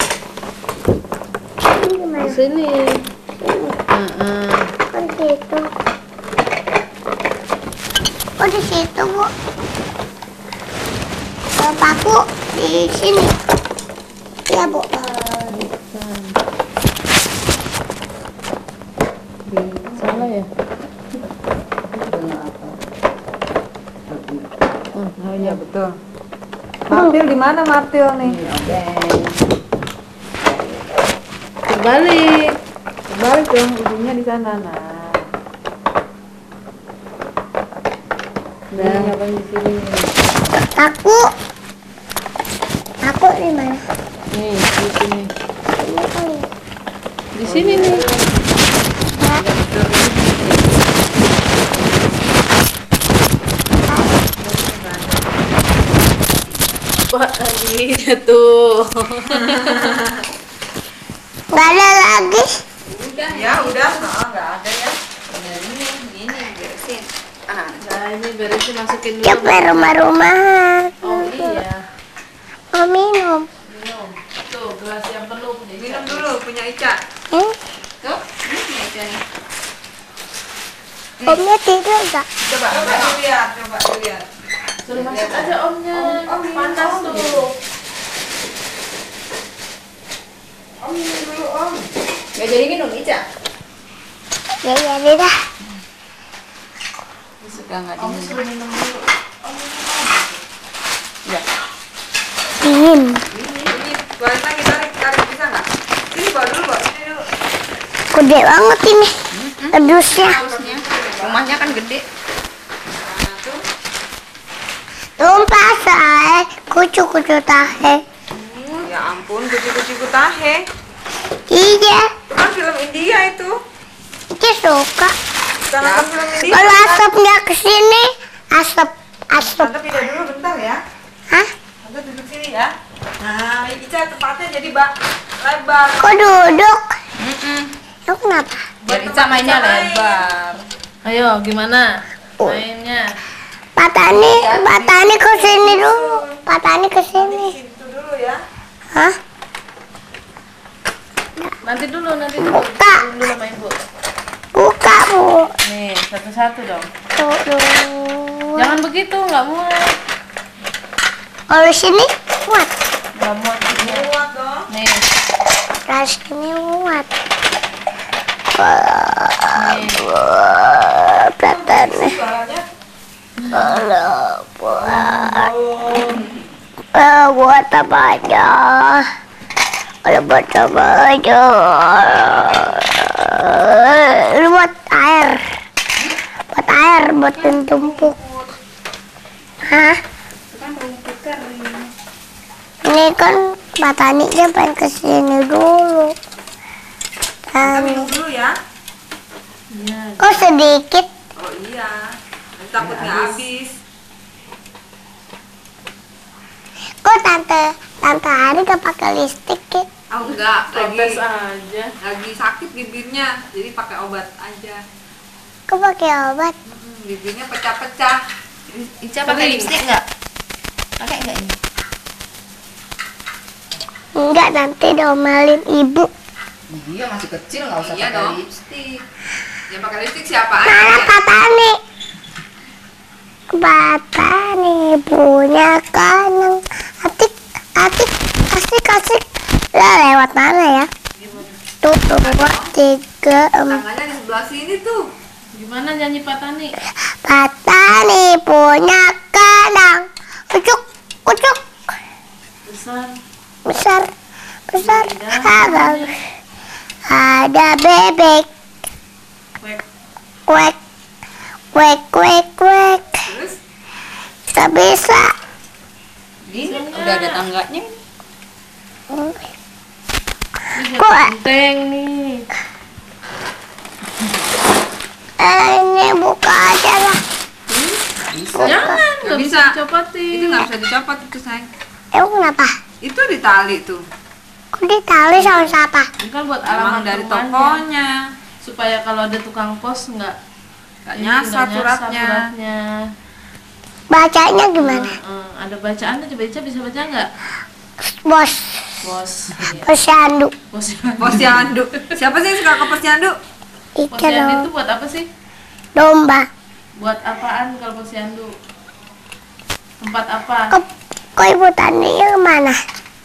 ini Di gimana? sini. Heeh. Oh di situ. Oh di situ bu. Kalau paku di sini. Iya bu. Salah ya? Oh iya betul. Martil di mana Martil nih? Terbalik. Terbalik dong, ujungnya di sana. Nah, Nah, apa di sini? Paku. Paku di mana? Nih, di sini. Ini kali. Di sini nih. Apa lagi tuh? Nggak ada lagi. ya udah, oh, nggak ada ya. Nah, ini, ini beresin. Ah, Nah, ini beresin masukin dulu. Coba rumah-rumahan. Oh iya. Mau minum. Minum. Tuh, gelas yang penuh. Minum dulu punya Ica. Eh, tuh, ini aja nih. omnya tidur nggak? Coba, coba dilihat, coba dilihat. Suruh masuk aja omnya. Om, minum Panas om. tuh. Om minum dulu Om. Gak jadi minum, Ica. Ya ya deh dah. Suka nggak Om diminum? suruh minum dulu. Ya. Dingin. Ini balik lagi, tarik, tarik bisa nggak? Sini bawa dulu, bawa sini dulu. Gede banget ini. Pedusnya. Harusnya. Rumahnya kan gede. Nah, tuh. Tumpah say. Kucu-kucu tahe. Ya ampun, kucing-kucing tahe. Iya. Itu kan film India itu. Kita suka. Bukan nonton film India. Kalau asapnya kesini, asap, asap. Tante pindah dulu bentar ya. Hah? Tante duduk sini ya. Nah, Ica tempatnya jadi bak lebar. Kok duduk? Mm-mm. Lu kenapa? Biar Ica mainnya lebar. Ayo, gimana? Mainnya. Pak Tani, Pak Tani kesini dulu. Pak Tani kesini. Situ dulu ya. Hah? Nanti dulu, nanti dulu. Buka. Belum dulu main, Bu. Buka bu. Nih, satu-satu dong. Tuh, tuh. Jangan begitu, nggak muat. Kalau sini muat. Nggak muat gitu. Kuat dong. Nih, Kalau sini muat. nih. Wah, Pak Tani. Suaranya. Kalau buat. Eh, buat apa aja? Kalau buat apa aja? Ini buat air. Buat air, buat tumpuk. Hah? Ini kan Pak Tani dia pengen kesini dulu. Kita Tani. minum dulu ya. Iya. Kok sedikit? Oh iya. Nanti takut nggak habis. Kok tante tante Ari gak pakai lipstik ya? Oh enggak, lagi Protes aja. lagi sakit bibirnya, jadi pakai obat aja. Kok pakai obat? Hmm, bibirnya pecah-pecah. Ica pakai lipstik nggak? Pakai nggak ini? Enggak, nanti diomelin ibu. Iya masih kecil nggak usah Iya pakai dong. lipstik. Yang pakai lipstik siapa Mana aja? Pak Tani? Pak Tani punya kanang. Atik, atik, asik, asik. Lah lewat mana ya? Tuh, dua, tiga, empat. Tangannya di sebelah sini tuh. Gimana nyanyi Pak Tani? Pak Tani punya kandang. Kucuk, kucuk. Besar. Besar, besar. Ada, ada bebek. Wek. Kuek, kuek, kuek, kuek. Terus Tak bisa. Ini udah ada tangganya. Ini Kok- genteng nih. Eh, ini buka aja lah. Jangan, Nggak nggak bisa bisa. dicopotin. itu nggak bisa dicopot itu sayang. Emang kenapa? Itu ditali tuh. Kok ditali sama siapa? Ini kan buat Emang alamat dari rumahnya. tokonya. Supaya kalau ada tukang pos nggak Nggak ini, nyasar nggak suratnya. suratnya. Bacanya gimana? Heeh, ada bacaannya, coba Ica bisa baca nggak? Bos, Bos. Iya. posyandu. Bos. Posyandu. Siapa sih yang suka ke posyandu? Itu Posyandu itu dong. buat apa sih? Domba. Buat apaan kalau posyandu? Tempat apa? Kok, kok ibu taninya kemana?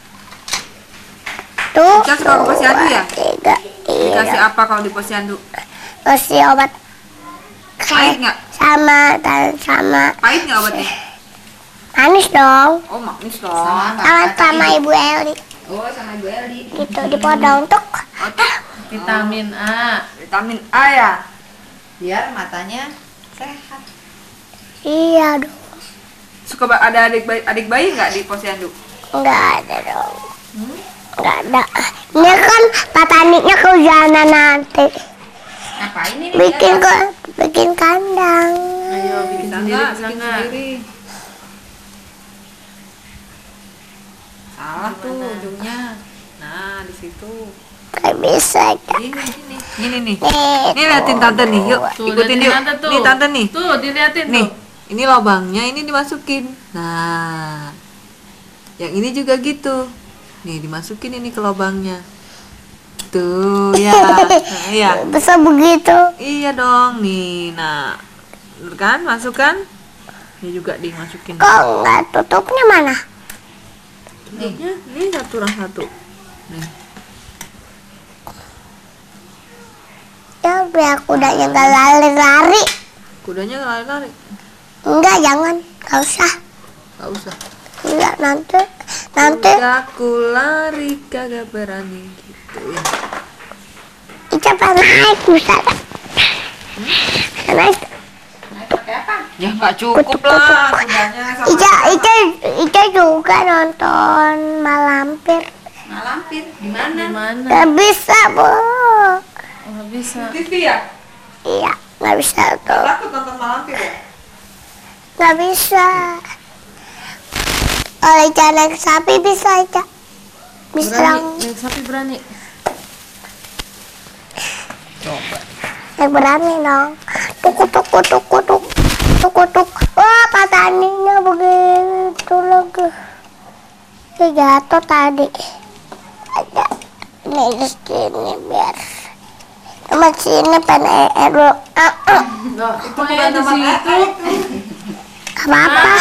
Tuh, Ica suka ke posyandu ya? tiga, Dikasih iya. apa kalau di posyandu? Kasih obat. Pahit nggak? Sama, dan sama. Pahit nggak obatnya? Manis dong. Oh manis dong. Sama Sama kakak sama ini. ibu Eli. Oh sama Ibu Eli. Gitu, dipodong tuh. Otak. Vitamin A. Vitamin A ya. Biar matanya sehat. Iya dong. Suka ba- ada adik bayi, adik bayi nggak di posyandu? Enggak ada dong. Enggak ada. Ini kan Pak Taninya kehujanan nanti. Ngapain ini? Bikin kok, bikin kandang. Ayo bikin Bisa sendiri, nggak? bisa Bikin nggak? sendiri. Salah tuh ujungnya. Nah di situ. Gak bisa. Kak. Ini ini. Ini nih. Nih, Ini liatin tante nih, yuk Tuh, ikutin liatin yuk. tante tuh. Nih tante nih. Tuh, diliatin Nih, tuh. ini lubangnya, ini dimasukin. Nah, yang ini juga gitu. Nih dimasukin ini ke lubangnya. Tuh ya, nah, iya, bisa begitu. iya dong nih. Nah, bener kan, masukkan. Ini juga dimasukin. Kok nggak tutupnya mana? Tutupnya, ini satu orang satu. Nih, Ya biar kudanya nggak lari-lari. kudanya lari-lari. Enggak, jangan. Gak usah. Gak usah. Enggak, nanti. Nanti. Kudaku lari kagak berani gitu ya. Ica pengen naik, bisa gak? Naik. Ya nggak cukup lah kudanya sama. Ica, Ica, Ica juga nonton Malampir. Malampir di mana? Di mana? Gak bisa, Bu. Oh, nggak bisa. T V ya? Iya, gak bisa tuh. Takut nonton Malampir ya? Gak bisa. Kalau Ica naik sapi bisa, Ica. Bisa Berani, dong. naik sapi berani. Naik berani dong. Tuku, tuku, tuku, tuku. Tuku, tuku. Wah, Pak Taninya begitu lagi. Dia jatuh tadi. Ada. Nih di sini biar. Sama sini pengen eh dulu. Ah, ah. Loh, itu bukan di situ. Gak apa-apa.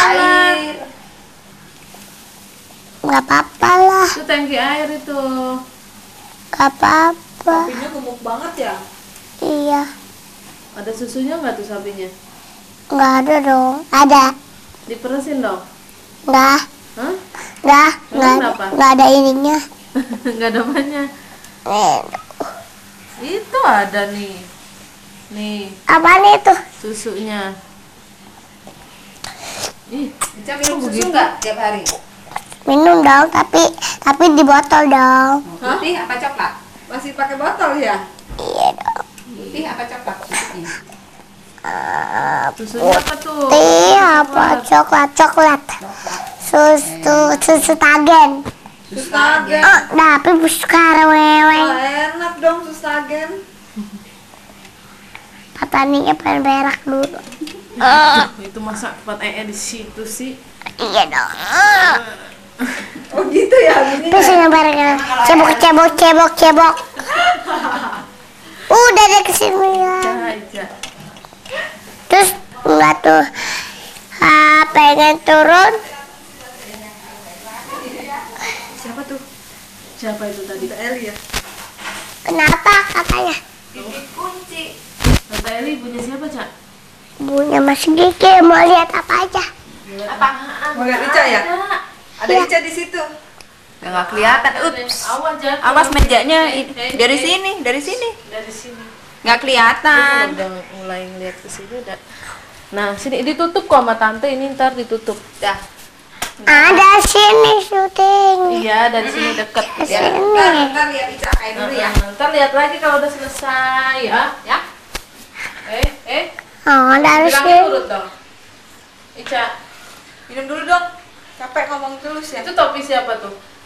Gak apa-apa lah. Itu tangki air itu. Gak apa-apa. Sapinya gemuk banget ya? Iya. Ada susunya nggak tuh sapinya? Gak ada dong. Ada. Diperesin dong. Enggak. Hah? Nggak, nggak, kenapa? nggak ada ininya. Nggak ada banyak. Nih, Itu ada nih. Nih, apaan itu? susunya. Ih, Ica minum susu nggak tiap hari? Minum dong, tapi tapi di botol dong. Putih apa coklat? Masih pakai botol ya? Iya dong. Putih apa coklat? Susunya. Eh, susunya apa tuh? Putih apa coklat coklat. Susu susu tagen. Susu agen. Oh, tapi sekarang wewe. Oh, enak dong susu agen. Petaninya pengen berak dulu. Itu masa tempat ee di situ sih? Iya dong. Oh gitu ya bunyinya. Terus yang berak cebok cebok cebok cebok. Udah deh kesini ya. Aja. Terus enggak tuh. Ah, pengen turun. Siapa tuh? Siapa itu tadi? Tante Eli ya? Kenapa katanya? Gigi kunci. Tante Eli punya siapa, Cak? Punya Mas Gigi, mau lihat apa aja? Apa? Mau lihat Ica ya? Ada Iya. Ica di situ. Udah nggak kelihatan. Ups. Awas jatuh. Awas mejanya Eh, i- eh, dari eh, sini, dari sini. Dari sini. Nggak kelihatan. Udah mulai ngeliat ke sini udah. Nah, sini ditutup kok sama tante, ini ntar ditutup. Dah. Ada sini syuting. Iya, dari sini deket. Ya. Sini. Ntar, ntar lihat Ica kayak dulu ya. Nah, ntar lihat lagi kalau udah selesai ya. Ya. Eh, eh. Oh, dari Bilangnya sini. urut dong. Ica, Minum dulu dong. Capek ngomong terus ya. itu topi siapa tuh?